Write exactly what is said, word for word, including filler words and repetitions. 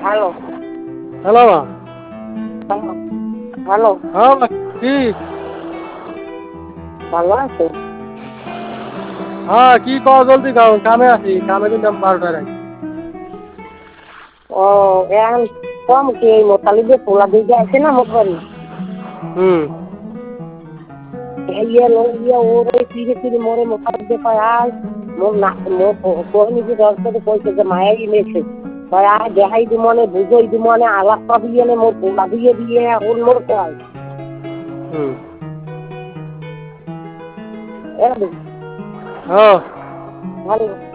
Hello. Hello মা। Hello. Hello. হ্যাঁ মা, কি? ভালো আছো? হ্যাঁ, কি কও জলদি কও, কামে আছি, কামে দিলাম বারোটার আগে। ও এখন কম কি এই মোতালি যে পোলা দিকে আছে না মোট বাড়ি হুম। ইয়ে লো ইয়ে ওরে ফিরে ফিরে মোরে মোতালি দিয়ে কয় আয় মোর না মোর কোহনি যে দরকার কইছে যে মায়াই নেছে কয় আয় দেখাই দি মনে বুঝাই দি মনে আলাপ পাবি এনে মোর পোলা দিয়ে দিয়ে এখন মোর কয় হুম। এরকম হ্যাঁ। ভালো